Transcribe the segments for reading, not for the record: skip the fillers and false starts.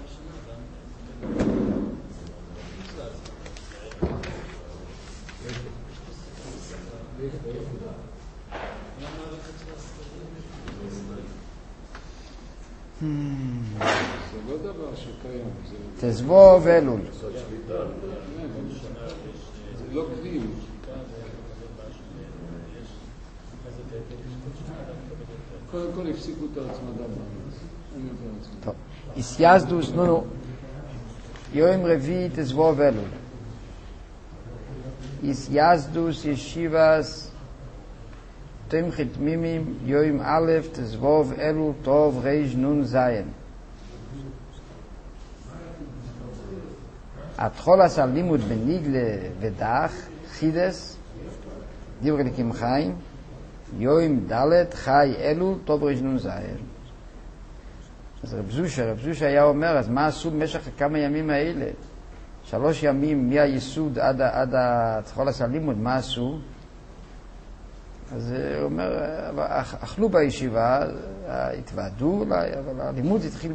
זה לא דבר שקיים. תזבוב אלול. זה לא קביעות. קודם כל הפסיקו את ההצמדה בארץ. טוב. איסייזדוס, נו. יום רביעי תזבוב אלול. איסייזדוס ישיבס תמחית מימים יום א' תזבוב אלול טוב רייש נון זיין. התחולס על לימוד בניגלה ודח חידס דיבר לקים חיים יום ד' חי אלול טוב רייש נון זיין. אז רב זושה היה אומר, אז מה עשו במשך כמה ימים האלה? 3 ימים מהיסוד עד התחולס על לימוד, מה עשו? אז הוא אומר, אכלו בישיבה, התוועדו אולי, אבל הלימוד התחיל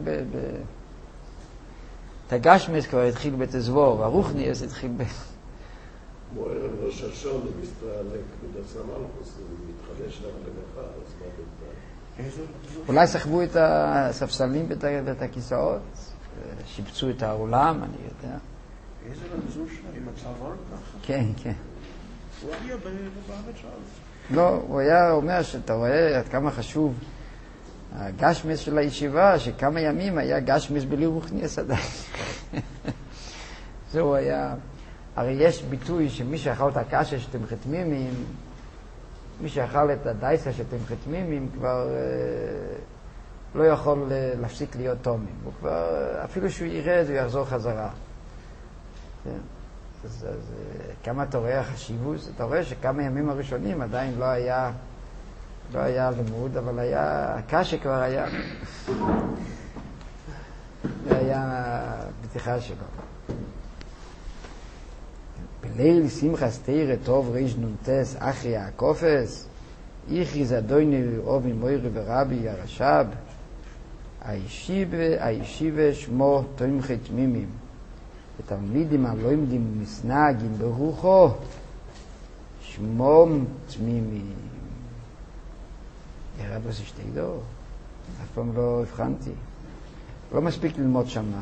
תגשמס כבר התחיל בתזבור, הרוחניאס התחיל כמו ערב ראש השון, מסתעלק בדף סמלכוס, מתחדש לך למחר, אז מה בינתיים? אולי סחבו את הספסלים ואת הכיסאות, שיפצו את האולם, אני יודע. איזה רמזושה עם הצוואר ככה? כן, כן. הוא היה בארץ אז. לא, הוא היה אומר שאתה רואה עד כמה חשוב הגשמס של הישיבה, שכמה ימים היה גשמס בלי רוחניאס עדיין. זהו היה, הרי יש ביטוי שמי שאכל את הקשה שאתם חתמימים, מי שאכל את הדייסה שאתם חתמימים כבר לא יכול להפסיק להיות תומים. הוא כבר, אפילו שהוא ירד הוא יחזור חזרה. אז כמה אתה רואה החשיבות, אתה רואה שכמה ימים הראשונים עדיין לא היה לימוד, אבל היה, הקשה כבר היה, זה היה בטיחה שלו. בליל שמחת תורה טוב ריש נונטס אחרי הקופס, איכריז אדוני אובי מוירי ורבי הרש"ב, הישיבה שמו תומכי תמימים. ותלמידים הלומדים ומסנגים ברוחו שמום תמימים. ירד עושה שתדעו, אף פעם לא הבחנתי. לא מספיק ללמוד שמה.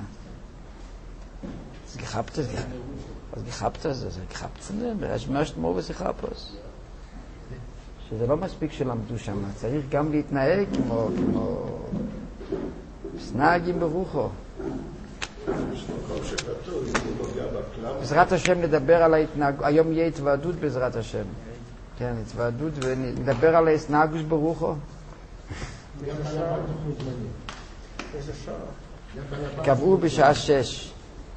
אז גיחפת את זה. אז גיחפת את זה. אז גיחפת את זה. יש משהו כמו ושיחפוס. שזה לא מספיק שלמדו שמה. צריך גם להתנהג כמו מסנגים ברוחו. בעזרת השם נדבר על ההתנהגות, היום יהיה התוועדות בעזרת השם. כן, התוועדות ונדבר על ההתנהגות ברוחו. קבעו בשעה 6.